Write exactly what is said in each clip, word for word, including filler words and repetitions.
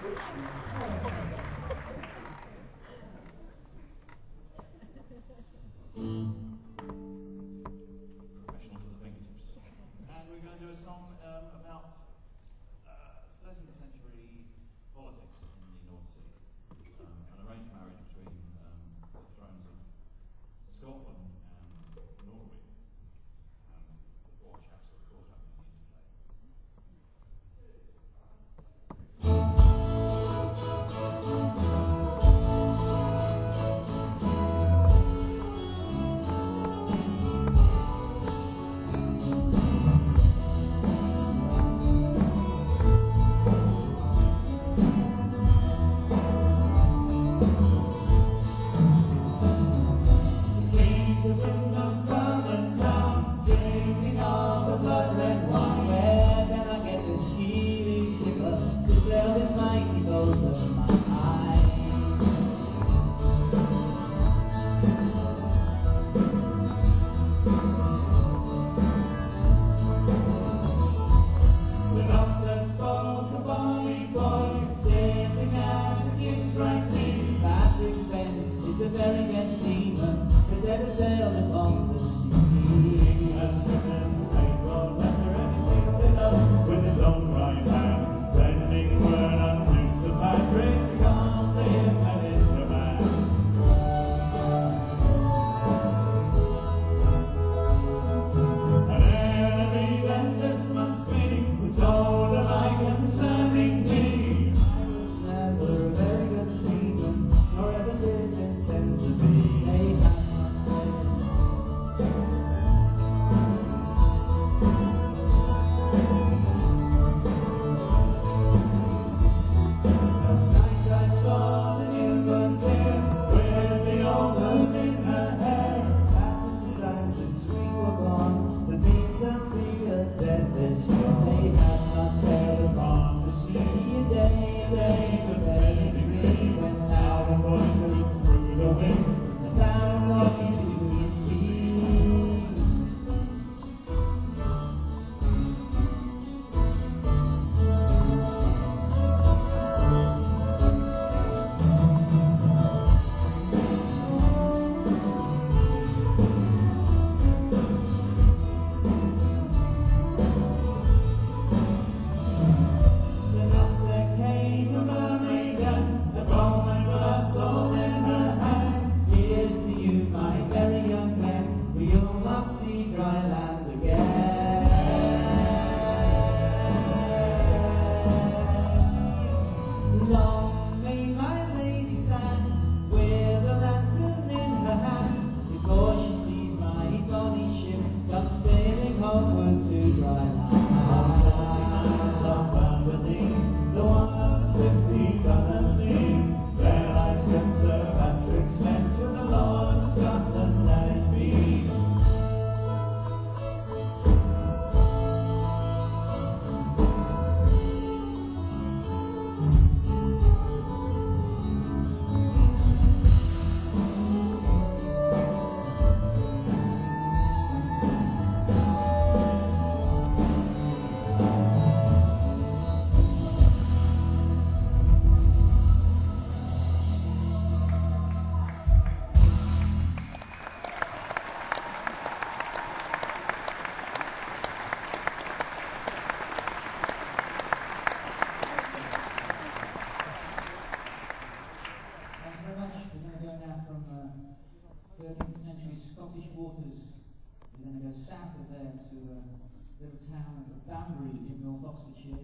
thirteenth century Scottish waters. We're going to go south of there to a little town of Banbury in North Oxfordshire.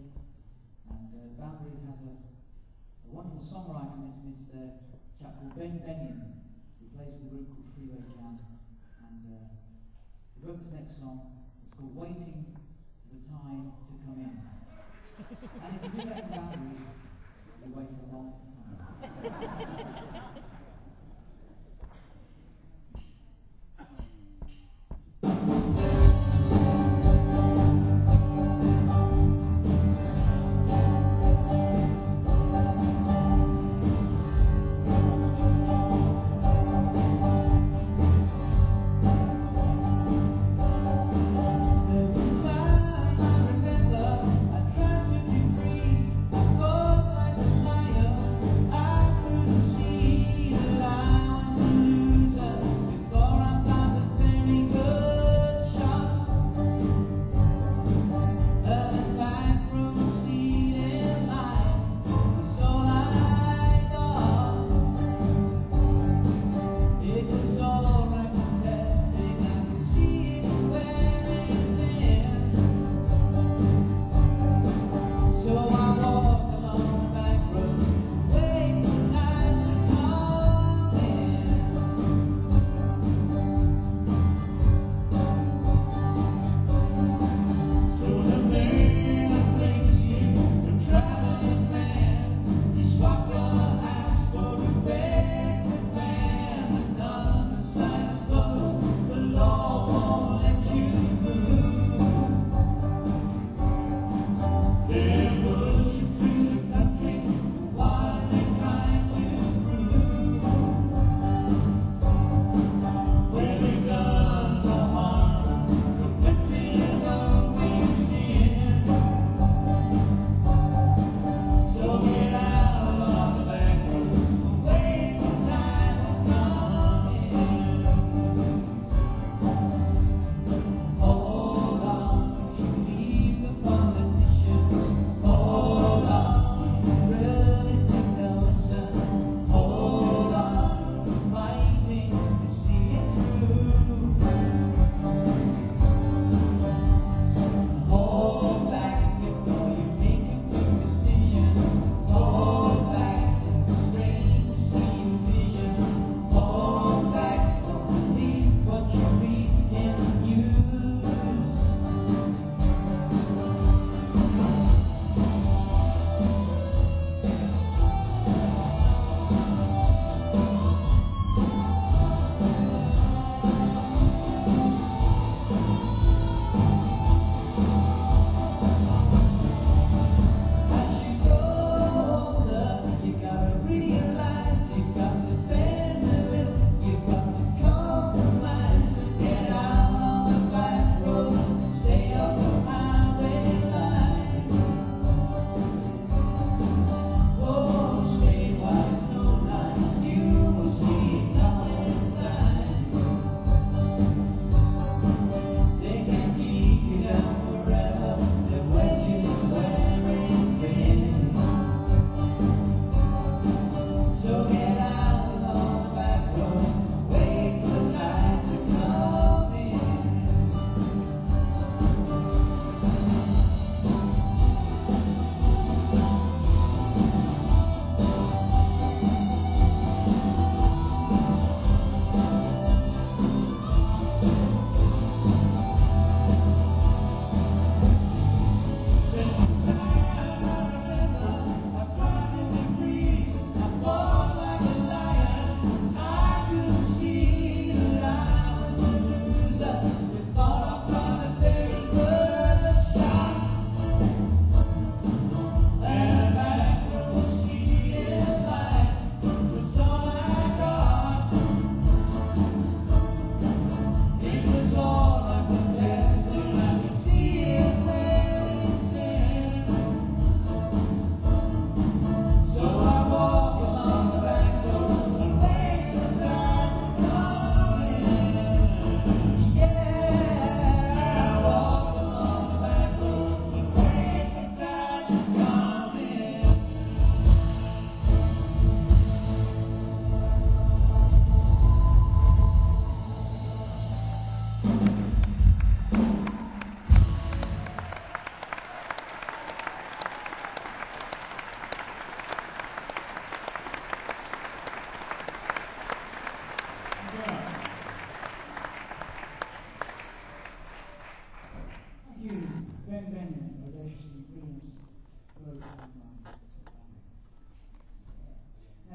And uh, Banbury has a, a wonderful songwriter in its midst there, a chap called Ben Bennion, who plays with a group called Freeway Jam. And uh, he wrote this next song. It's called Waiting for the Tide to Come In. And if you do that in Banbury, you wait a long time. Time I remember, I tried to be free. I thought like the light.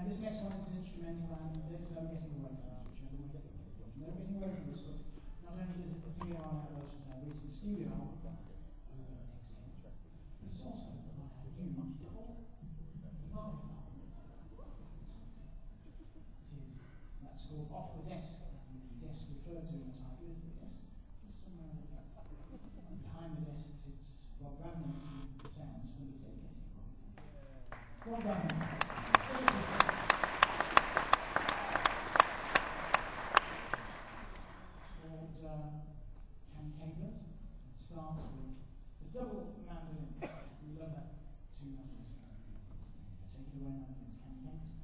this next one is an instrumental, and there's no getting away from it, whichever way you look at it. No getting away from this one. Not only does it appear on our version of our recent studio album, uh, X M, but it's also on our new double live album. That's called Off the Desk, and the desk referred to in the title is the desk. Just somewhere behind the desk sits Rob Radnor, the sounds, and he's dedicated. Rob Radnor. It starts with the double mandolin. We love that two mandolins. Take it away, mandolins. Can you hear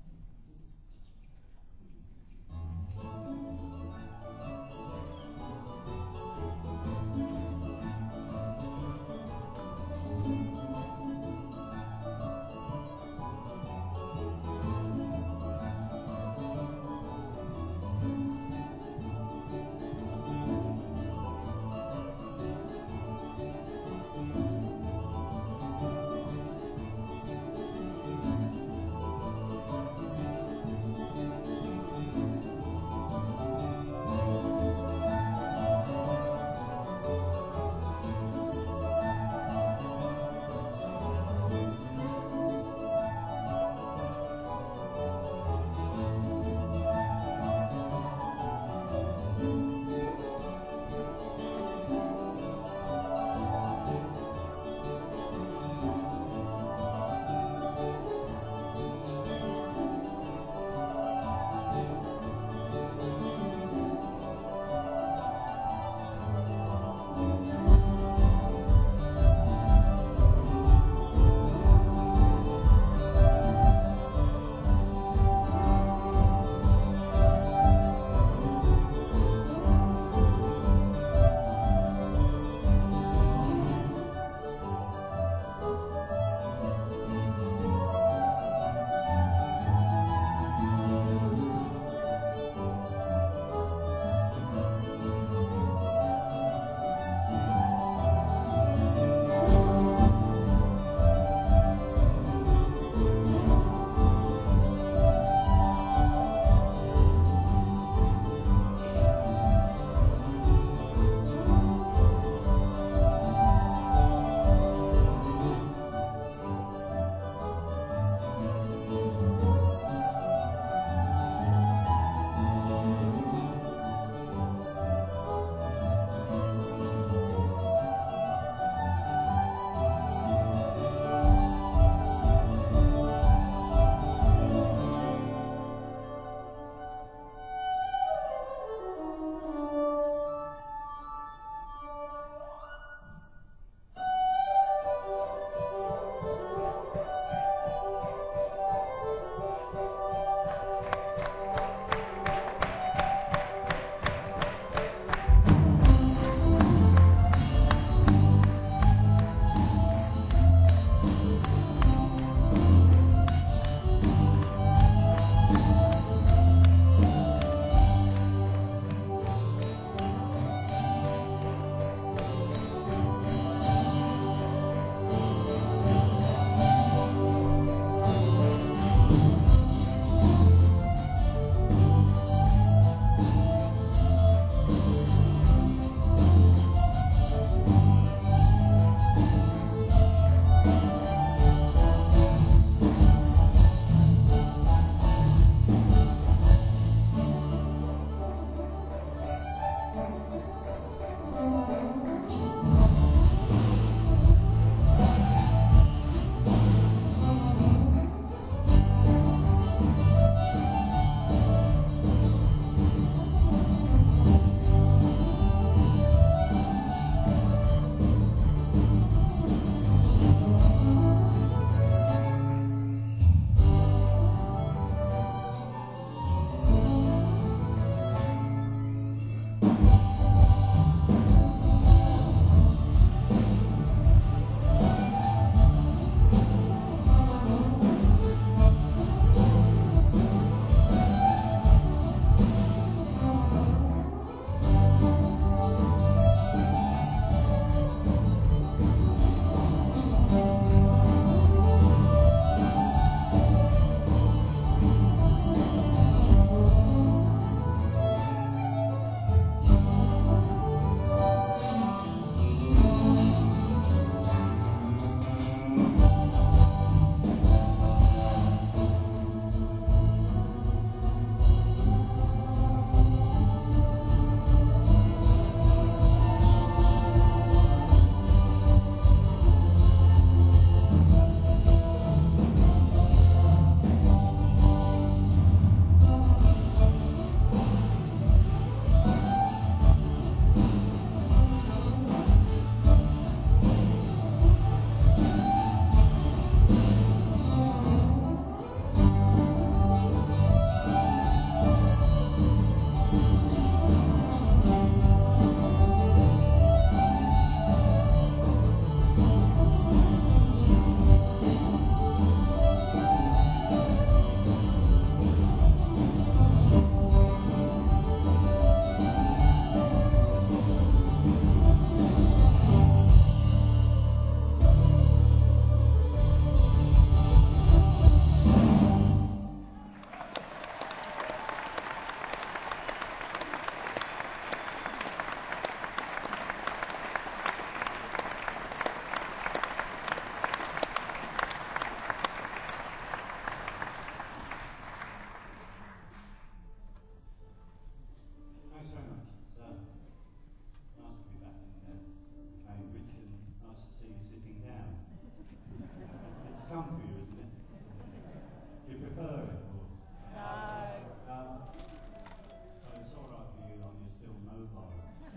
prefer it? Or? No. Um, but it's all right for you, like you're still mobile.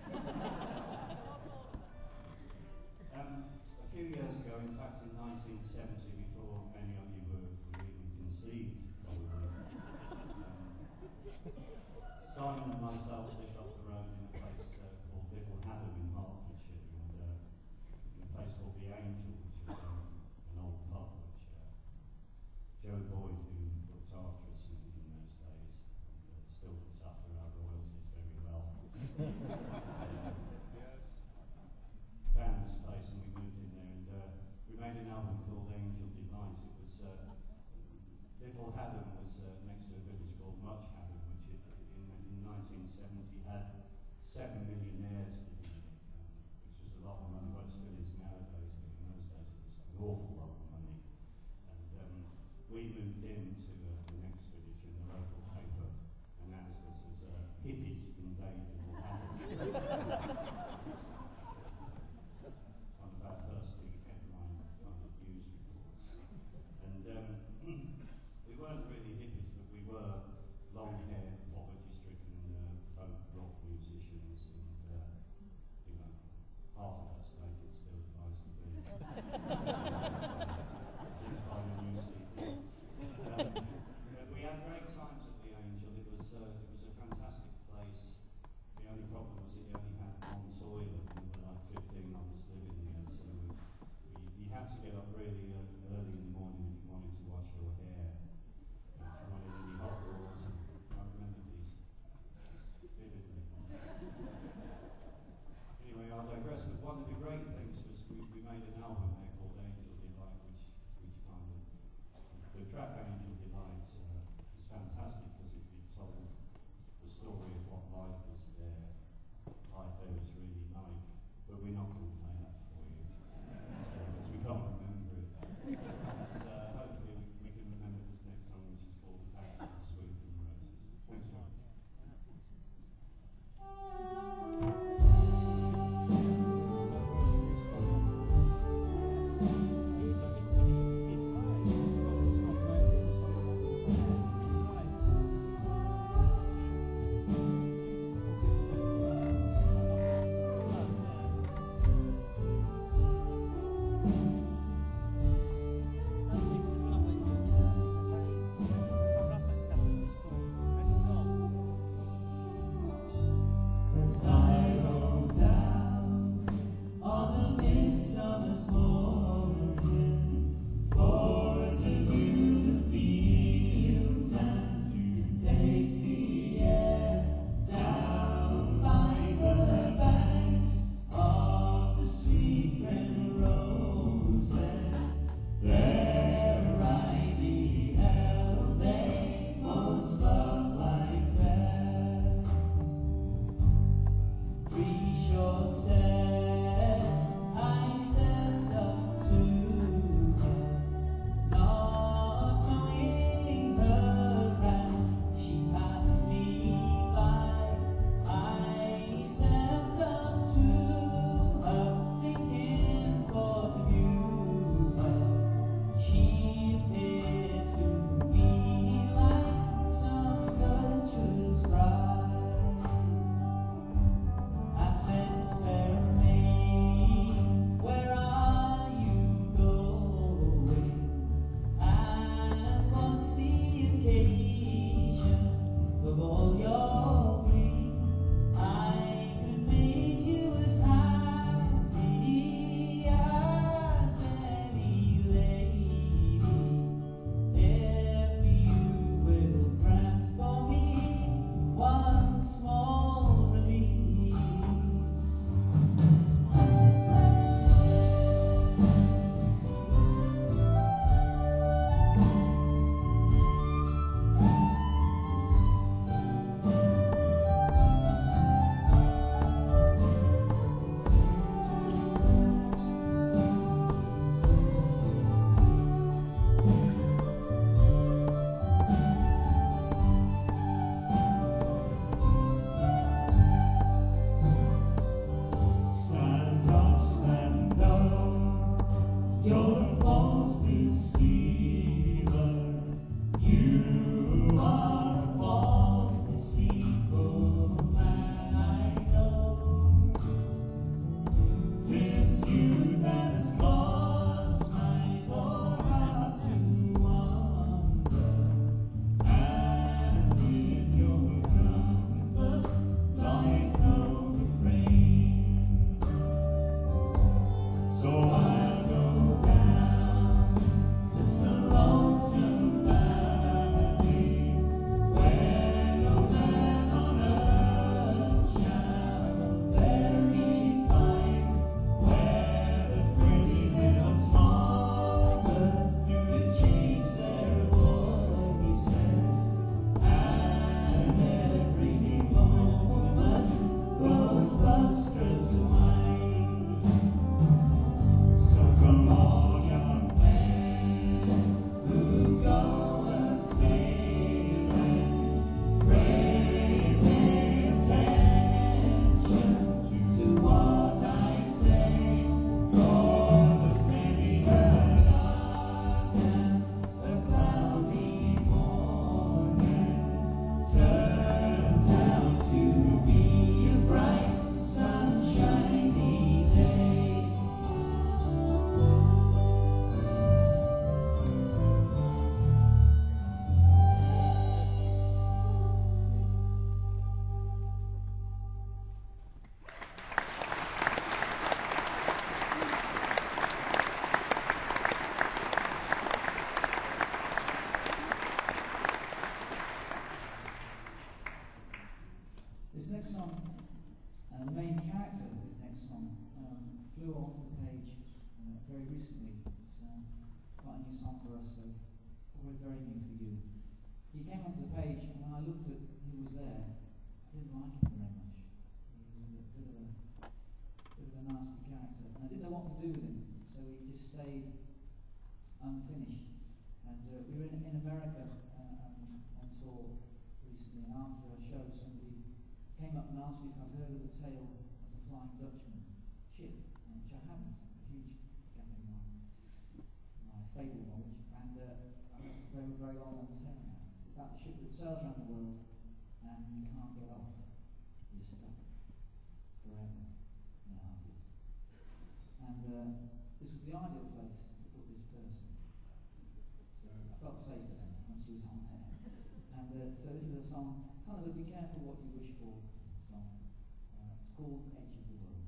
um, a few years ago, in fact in nineteen seventy, before many of you were, were even conceived, probably, um, Simon and myself lived up the road in a place uh, called Little Haddam in Hertfordshire, and uh, in a place called The Angel, which was um, an old pub which uh, Joe Boyd, who looked after us in, in those days, and uh, still looks after our royalties very well. uh, found this place and we moved in there, and uh, we made an album called Angel Delight. It was uh, Little Haddam was uh, next to a village called Much Haddam, which it, in, in nineteen seventy had seven millionaires living in it, um, which was a lot of money. Well, it still is nowadays, but in those days it was an awful lot of money. And um, we moved into uh, the next village, and the local paper announced us as uh, hippies invade Little Haddam. One of our first big headline kind of news reports. And um, we weren't really hippies, but we were long-haired, poverty-stricken uh, folk rock musicians, and uh, you know, half of that state it still tries to be. Please buy the new C D. Um, but we had great times at the Angel. It was uh, it was a fantastic place. The only problem was it only had one toilet, and there were like fifteen of us living here, so we, we, you had to get up really early, early in the morning if you wanted to wash your hair. If you wanted any hot water, I remember these vividly. Anyway, I digress, but one of the great things was we, we made an album there called Angel Delight, which, which kind of, the track Angel Delight uh, is fantastic. looked at who was there, I didn't like him very much. He was a bit, bit, of, a, bit of a nasty character. And I didn't know what to do with him, so he just stayed unfinished. And uh, we were in, in America uh, um, on tour recently, and after a show, somebody came up and asked me if I'd heard of the tale of the Flying Dutchman ship, which I hadn't. A huge gap in my, my fable knowledge. And uh, I was a very, very long tale now. About the ship that sails around the world and you can't get off. You're stuck forever in the Arctic. And uh, this was the ideal place to put this person. So I felt safe then once he was on there. And uh, so this is a song, kind of a Be Careful What You Wish For song. Uh, it's called Edge of the World.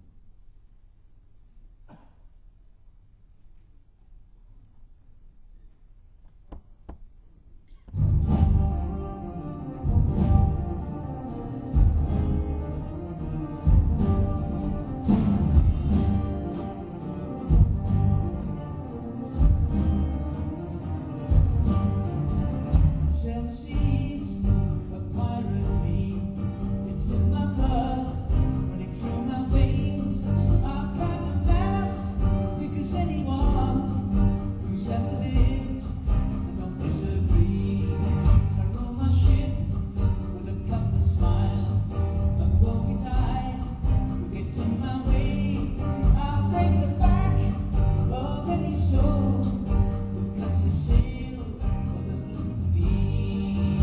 Seas, a pirate me, it's in my blood, running through my veins. I'm kind of fast, because anyone who's ever lived, I don't disagree. So I roll my ship with a couple of smile, but won't be tied, who gets in my way. I'll break the back of any soul who cuts the sail or doesn't listen to me.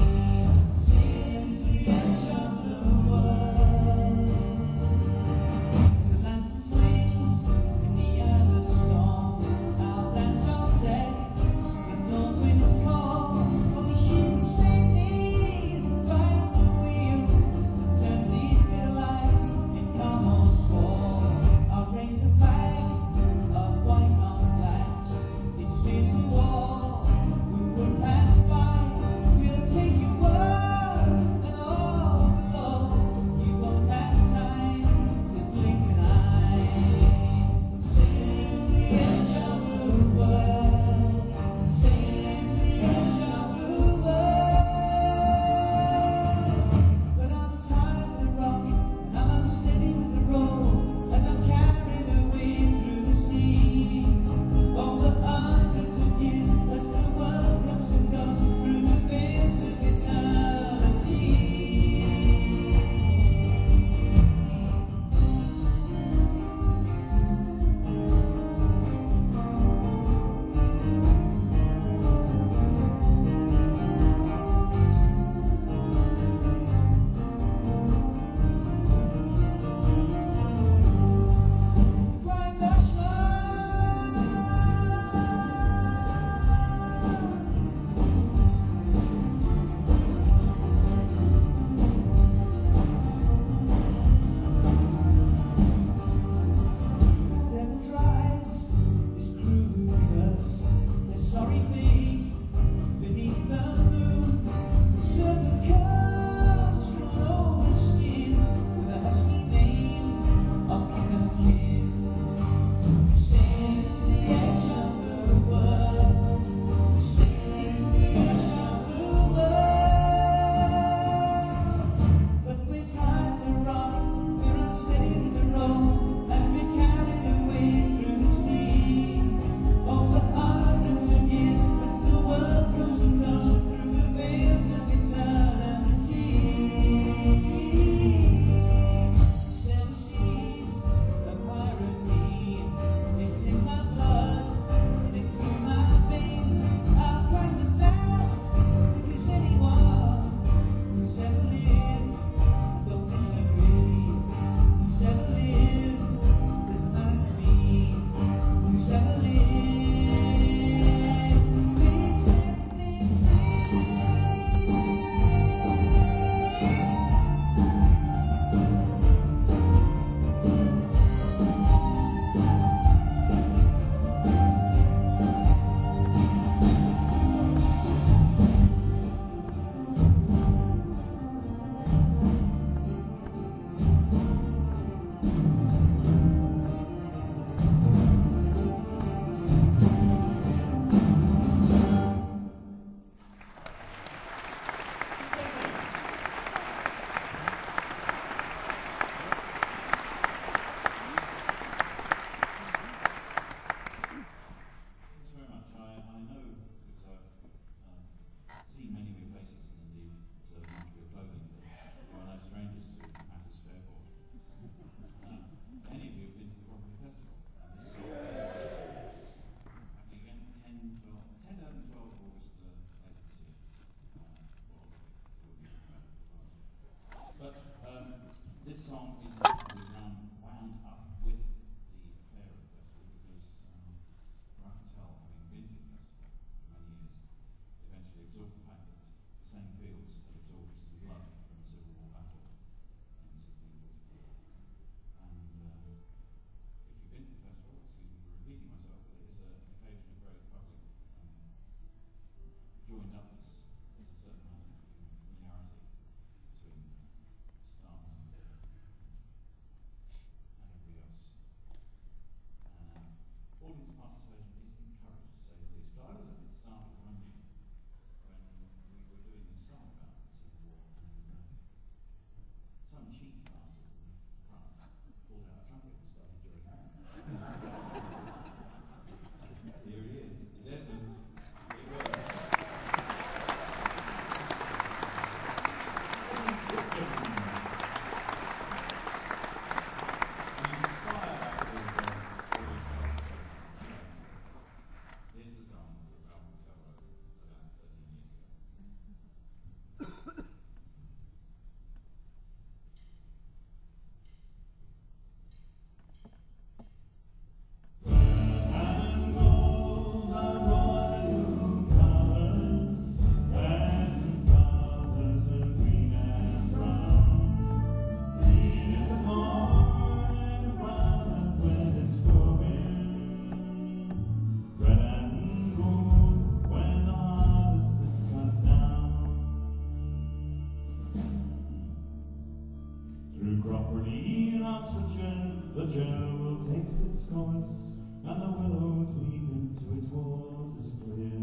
property in Oxfordshire, the Cherwell takes its course, and the willows weep into its waters clear.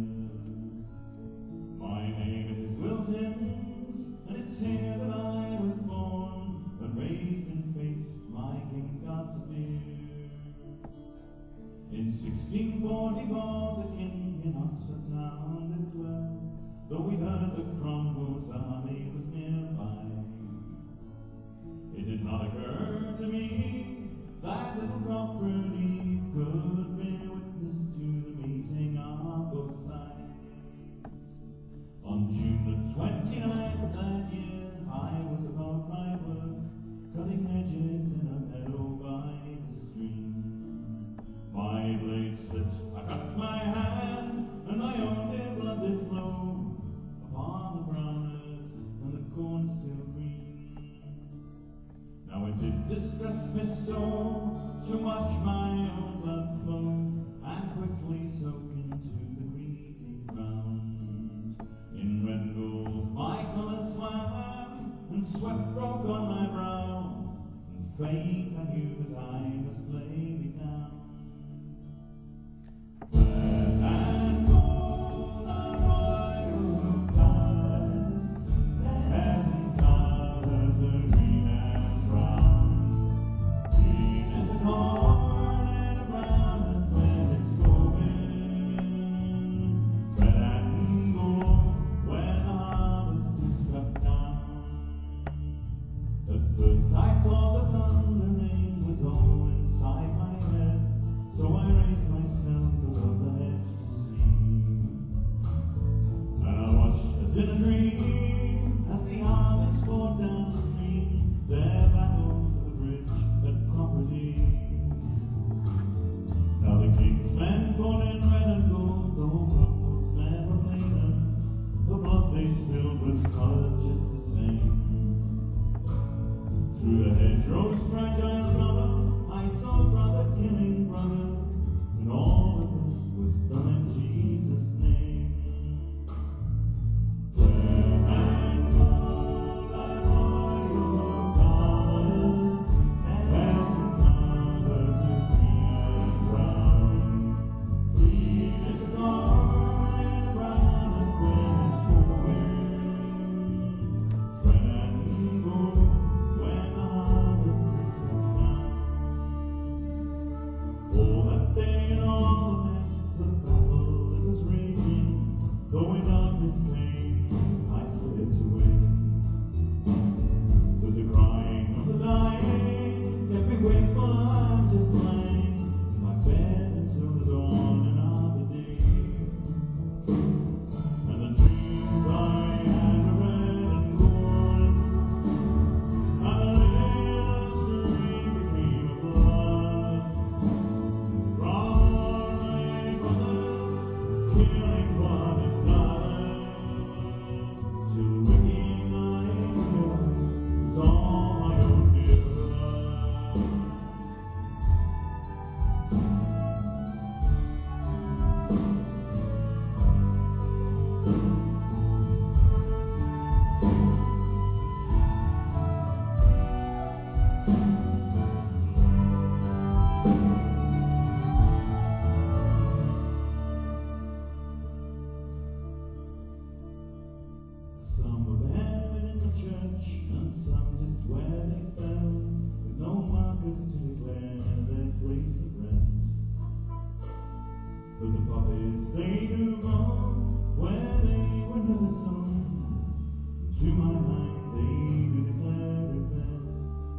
My name is Will Timms, and it's here that I was born, and raised in faith my King God to fear. In sixteen forty-four the King in Oxford town did dwell, though we heard that Cromwell's army was nearby. It did not occur to me that little property could bear witness to the meeting of both sides. On June the twenty-ninth that year, I was about my work, cutting hedges in a meadow by the stream. My blade slipped, I cut my hand, and my only blood did flow upon the brown earth and the corn still green. Now it did distress me so to watch my own blood flow and quickly soak into the greedy ground. In red and gold my colour swam, and sweat broke on my brow, and faint I knew that I must lay me down. Red and gold are royal colours, as in colours are green and brown. Green is corn and brown is when it's going. Red and gold when the harvest is cut down. At first I thought the thunder rain was all inside my head, so I raised myself above the hedge to see. And I watched as in a dream, as the harvest poured down the stream, their battle for the bridge at property. Now the King's men fought in red and gold, though Cromwell's men were plainer. The blood they spilled was coloured just the same. Through the hedgerows fragile brother, I saw brother killing brother, and all of this was done in Jesus' name. Red and gold are royal colours, as in colours are green and brown. Green is corn and brown and when it's going. Red and gold when the harvest is cut down. Oh, that day and all the next, the battle it was raging, though in darkness came, I slipped away. With the crying of the dying, kept me wakeful until slain, in my bed until the dawning of the day. And the dreams I had were red and gold, and the little stream became a blood. Runaway brothers, killing one another, till waking I realized it's all my own dear blood. Some were buried in the church, and some just where they fell, with no markers to declare their place of rest. But the poppies they do grow where they were never sown, and to my mind they do declare it best.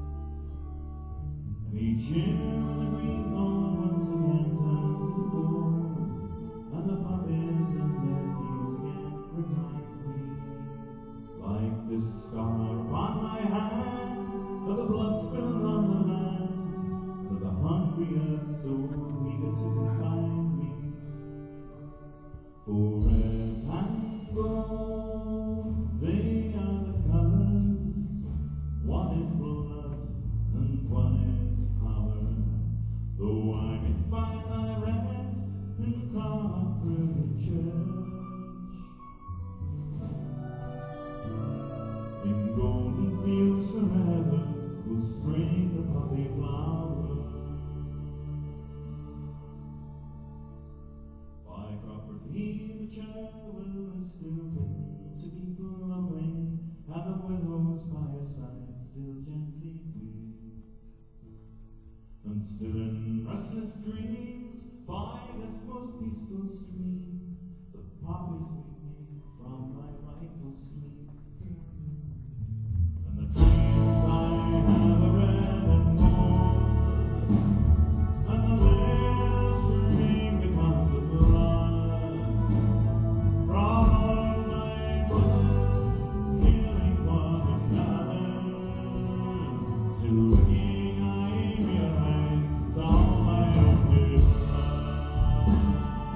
And each year the green corn once again turns into gold, and the poppies in their fields again remind me, like this scar upon my hand, of the blood spilled on the land, of the hungry earth so eager to find me. For red and gold, they are the colours, one is blood and one is power, though I may find my rest in Carpenter Church. In golden fields forever will spring the poppy flower. By Crawford he the child will still pin to keep the loving, and the willows by her side still gently weep. And still in restless dreams by this most peaceful stream, the poppies wake me from my rightful sleep. And the dreams I have read and more, and the little stream becomes a blood from all my brothers, healing one another. To looking I realize it's all my own good love.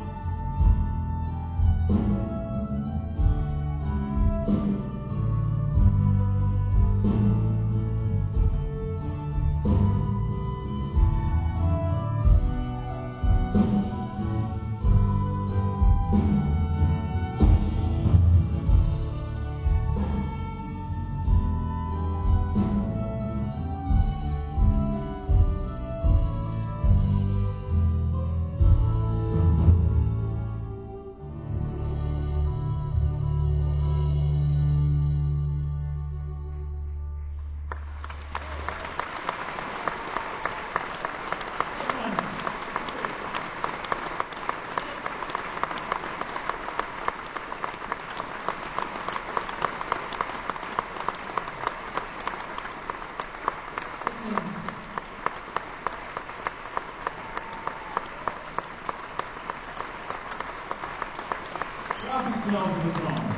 Welcome to open the song.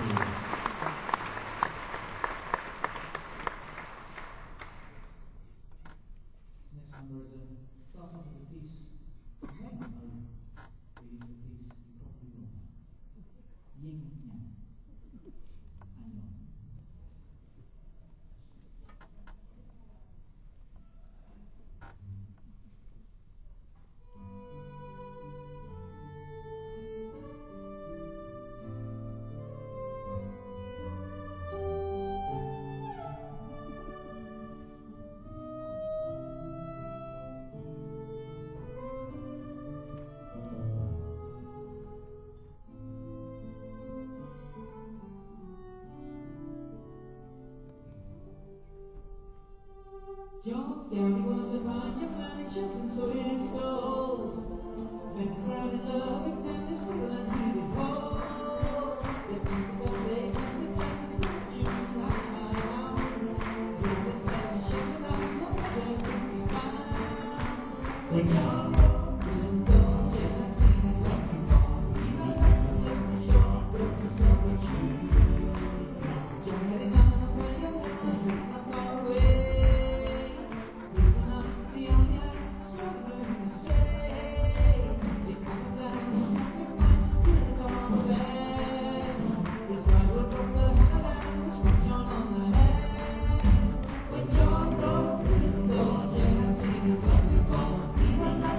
Next number is a starts off with a piece. You may not know reading the piece, you probably will. Yin Yang. Hang on. Your daddy was a fine young man in Shetland, so he is told. Fence crowd in love, and tender squirrel, and he would fall. If you could have laid hands and hands and fortunes like my house, through this relationship without no better could be found. When John rose and thought, yeah, I seen his love and fall. He ran back to live in short, broke the silver tree. John had his hand on the young man, not far away. When John broke the door, Jane had seen his love before. He went back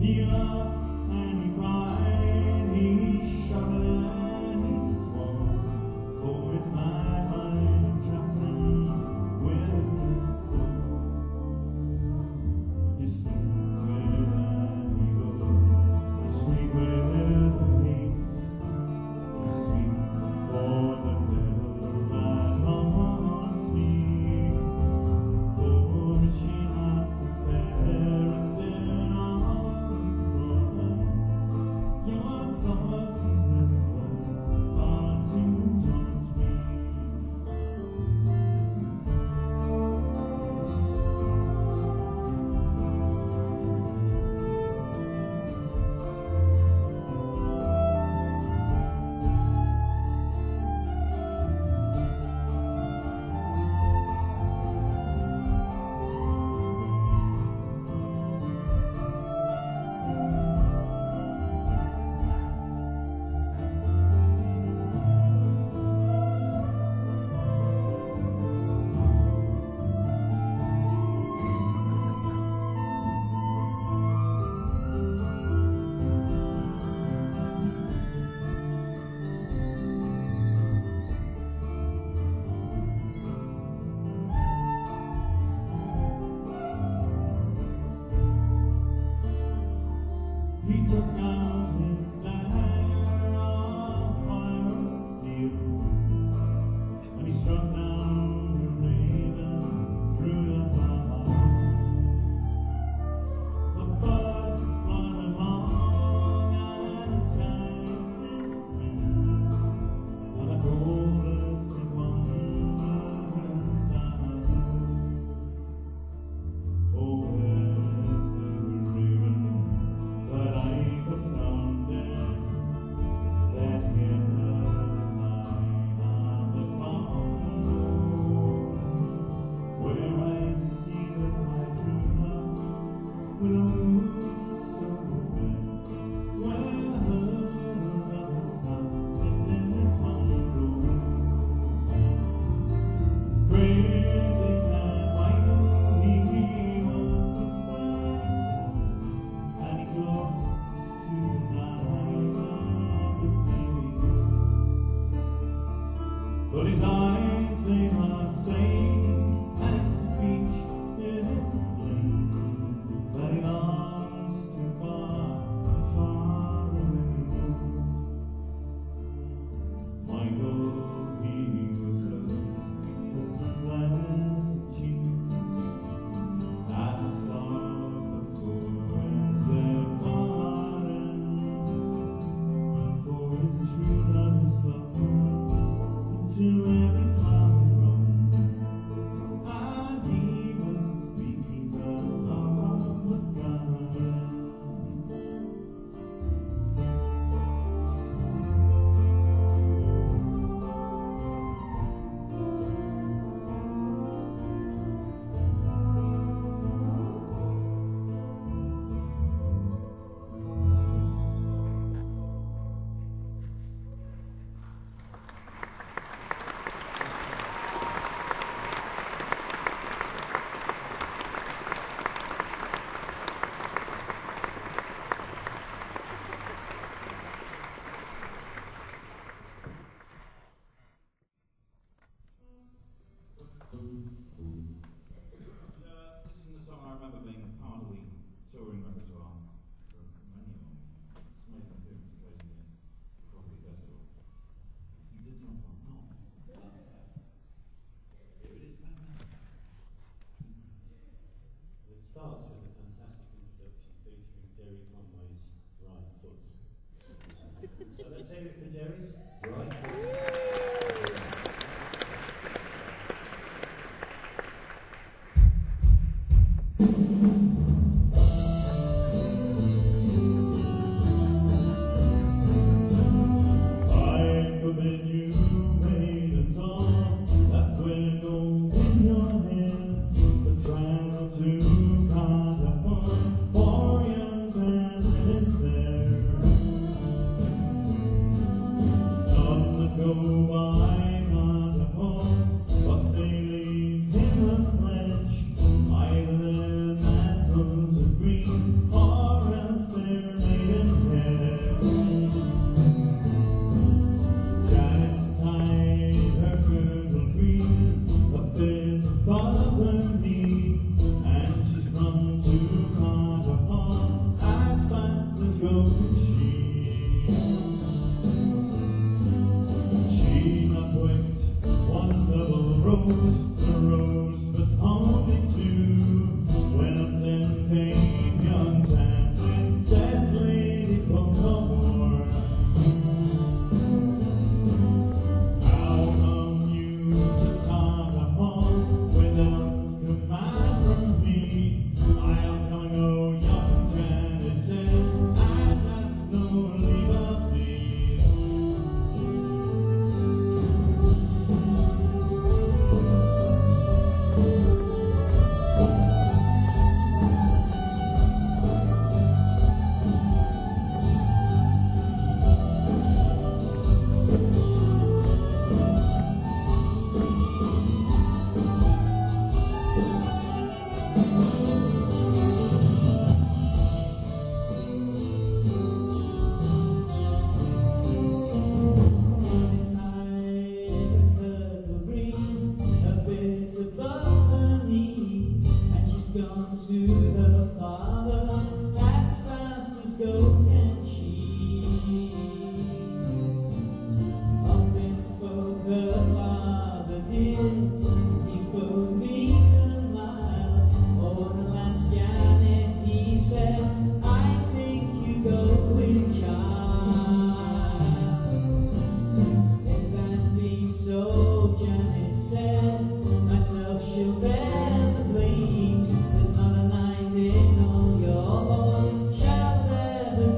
He laughed and he cried, he shouted and he swore, for his mad mind trapped him with his soul. He stood with an eagle, the sweet with the hate, the sweet for the devil that haunts me, for she hath the fairest in all this world. Your summers and Christmas are to taunt me. He took out his dagger of fire of steel, and he struck down the raven through the heart. The bird fluttered long and the sky did swing, and the golden did wonder star. Oh, where's the raven that I could found there, that hid the light of the fountain, where I seated my true love with a moon so red, where the love was not intended Congo. Crazy that Michael, he was beside us, and he talked to the night of the day. But his eyes, they must say, and his speech, it is plain, that he longs too far, far away. Michael, he whistles with some pleasant cheeks, as he saw the forest their pardon, for his true love is flown into every cloud run, and he must be the love of the garden. Uh, this isn't a song I remember being part of the touring repertoire for many of them. It's made an appearance occasionally at the Crockery Festival. You did some song, no? Here it is, man. It starts with a fantastic introduction featuring Jerry Conway's Right Foot. So let's hear it for Jerry's Right Foot. I forbid you made a song that will go in your head to travel to California for your time is there.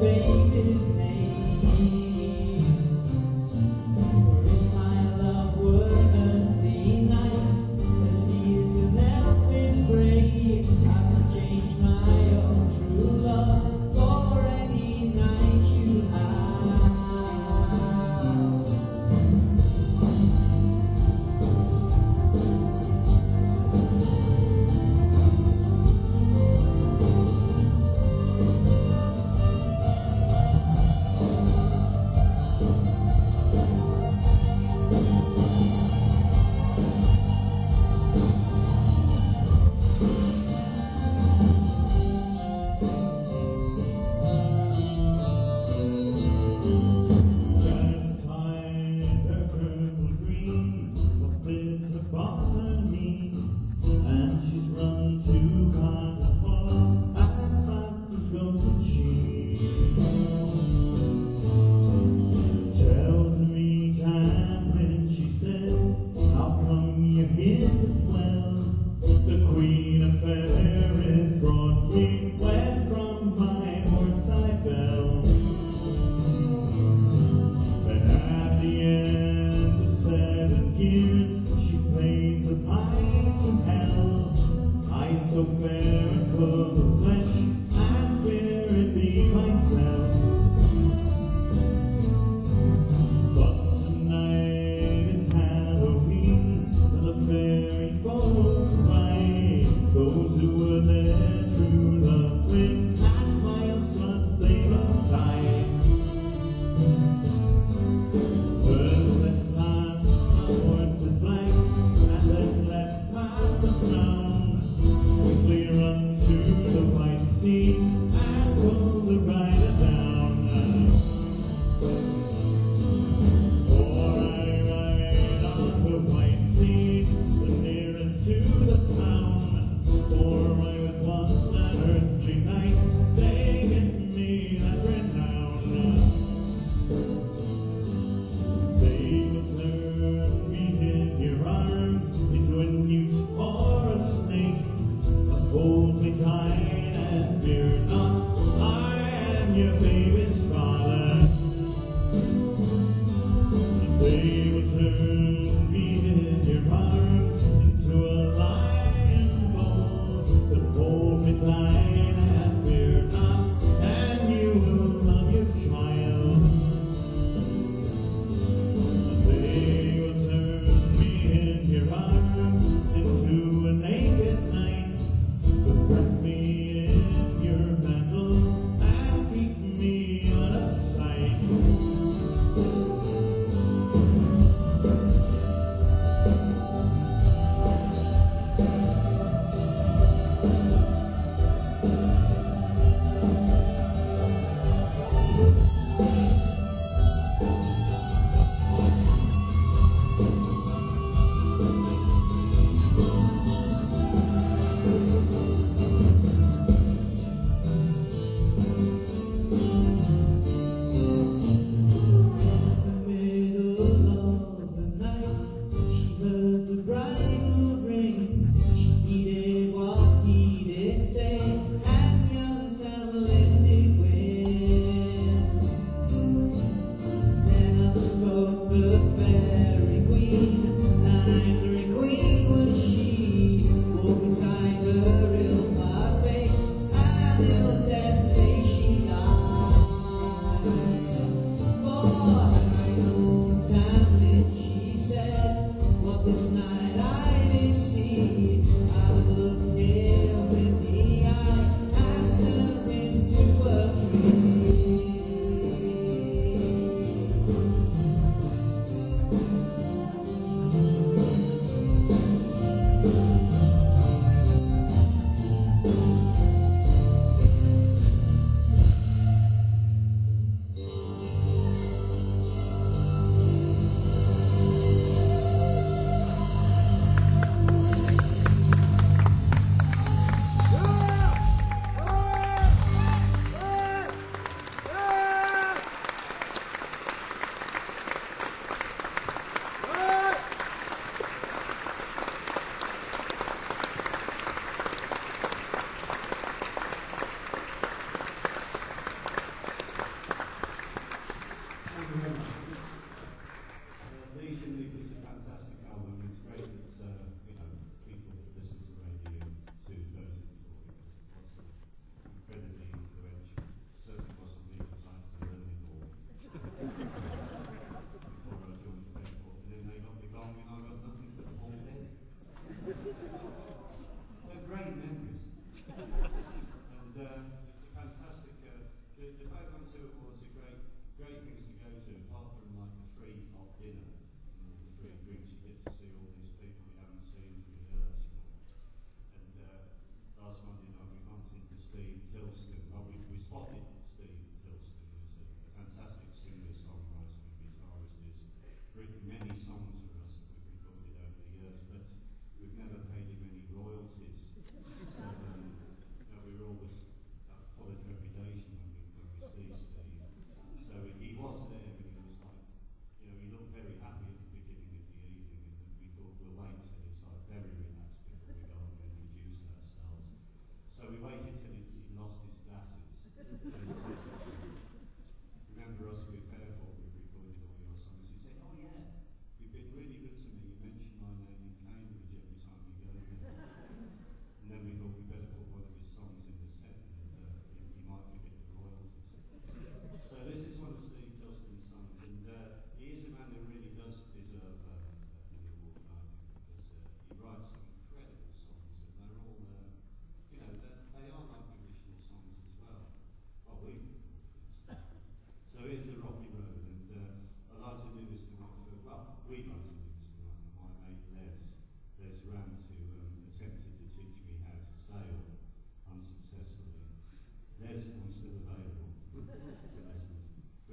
baby's name. For if my love were earthly night, as seas of elfin grey, I would change my own true love for any night you have.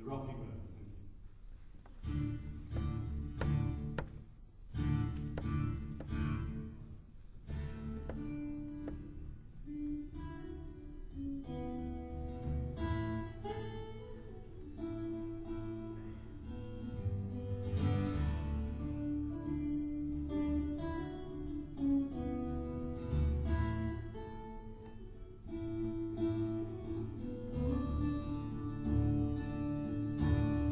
The Rocky Road. Thank you. Thank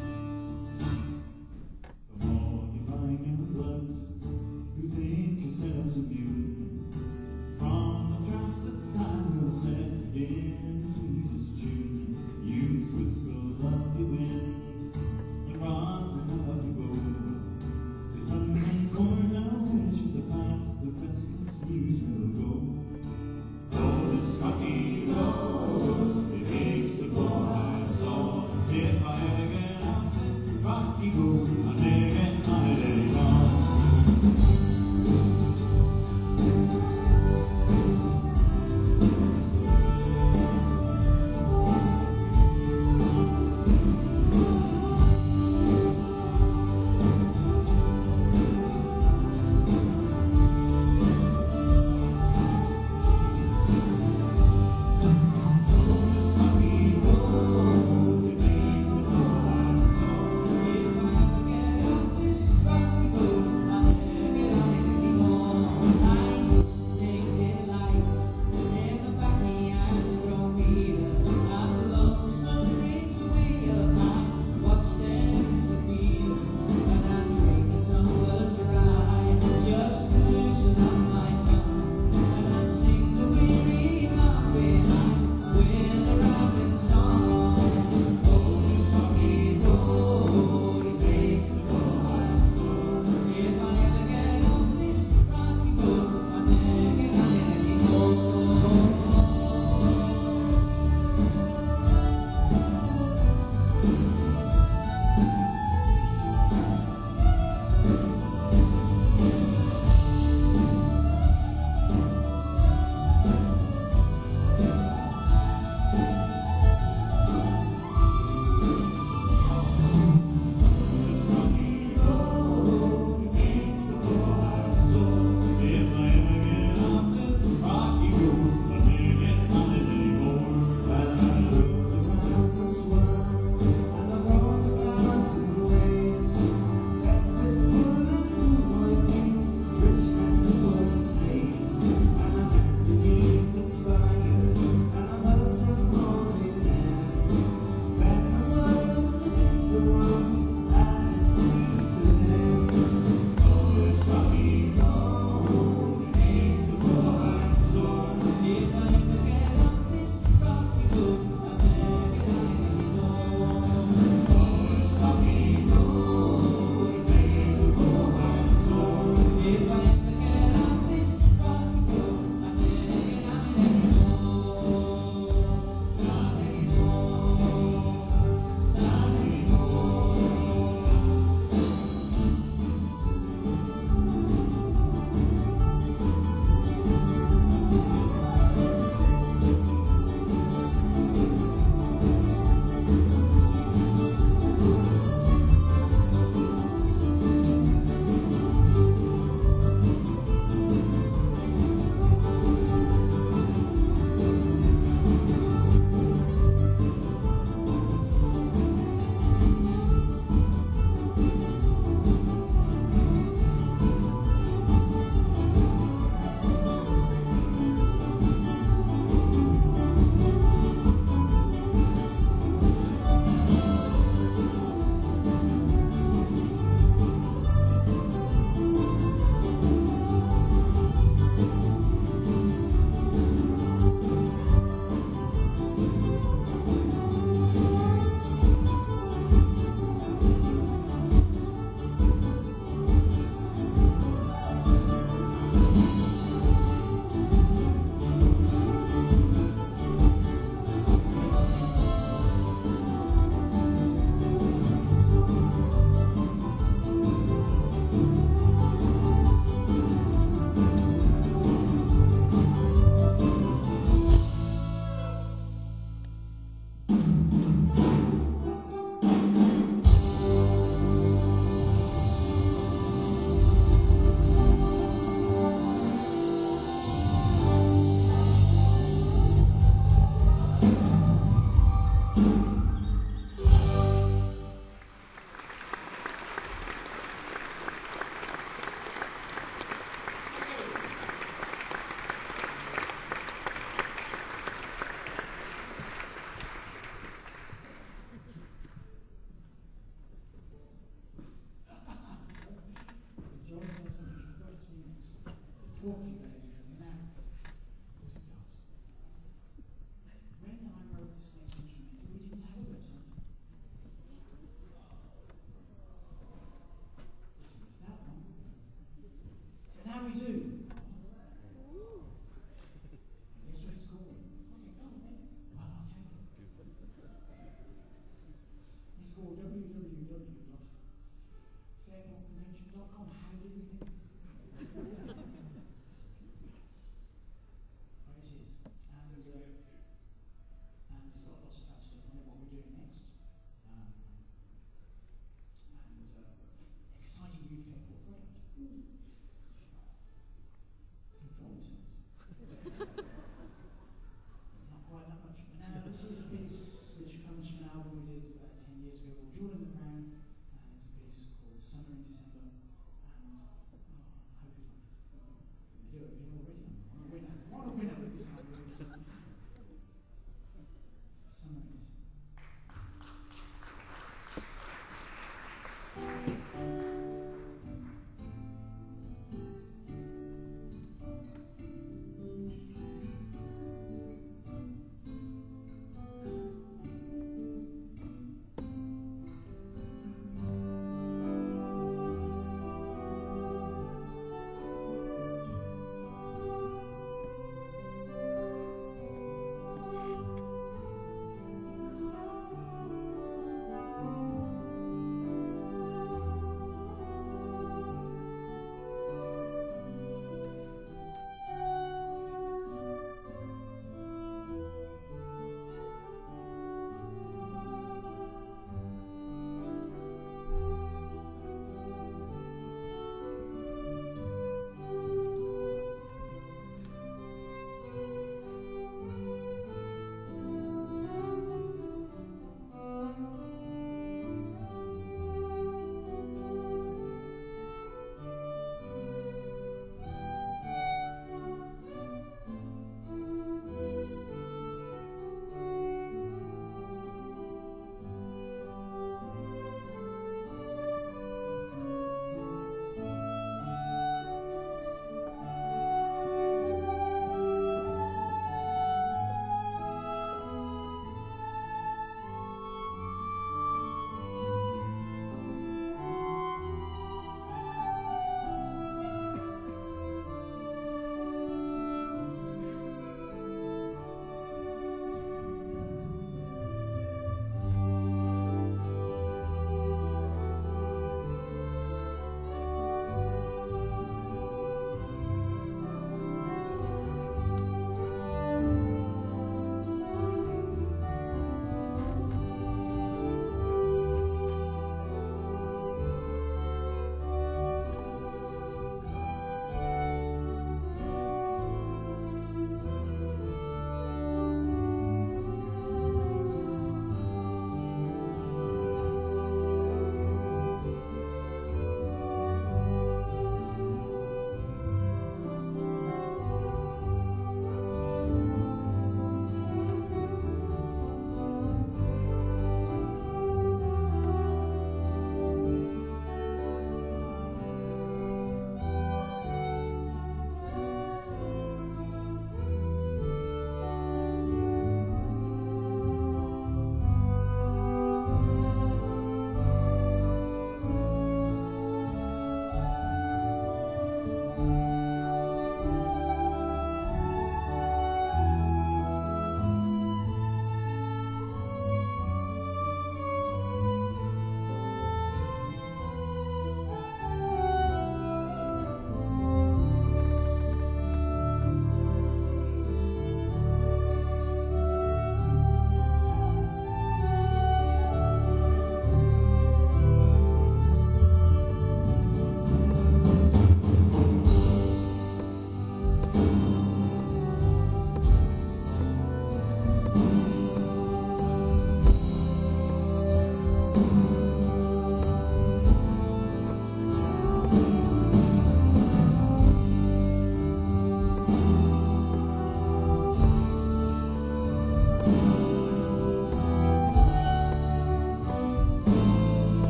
John says something she's got to minutes to talk to you, ladies and gentlemen. Now, of course it does. When I wrote this next instrument, we didn't have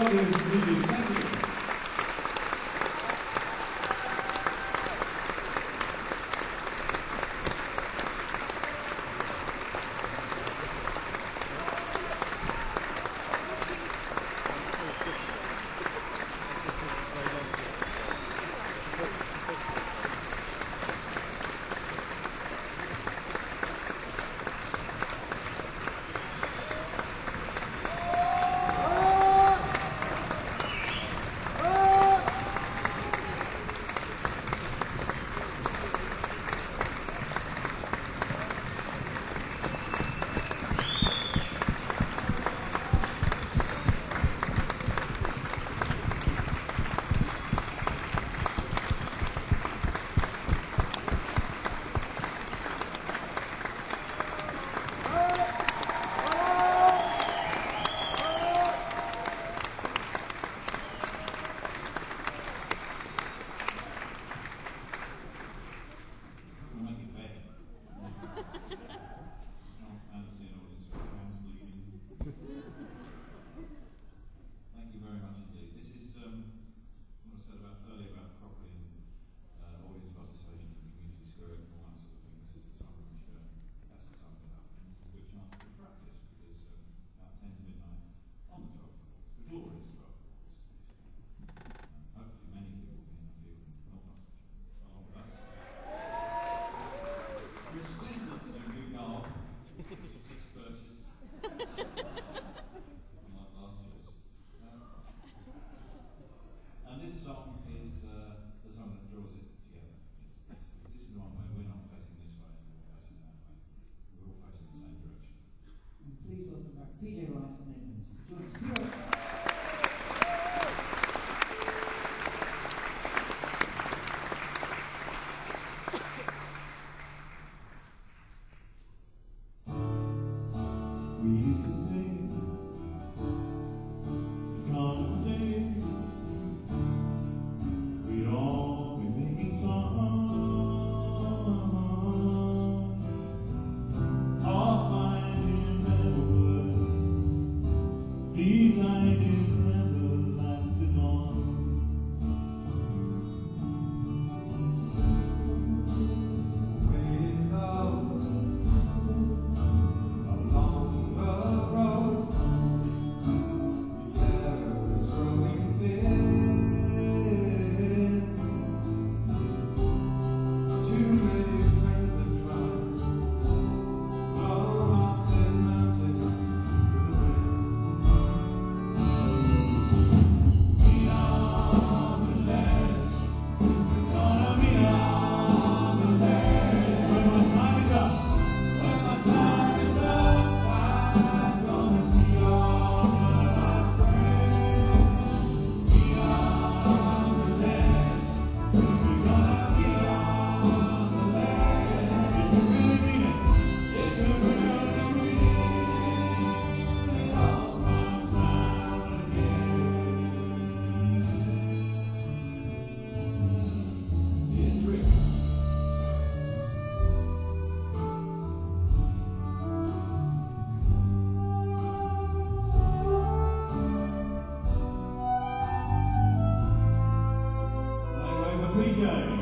lovely to meet you. Thank you. P J.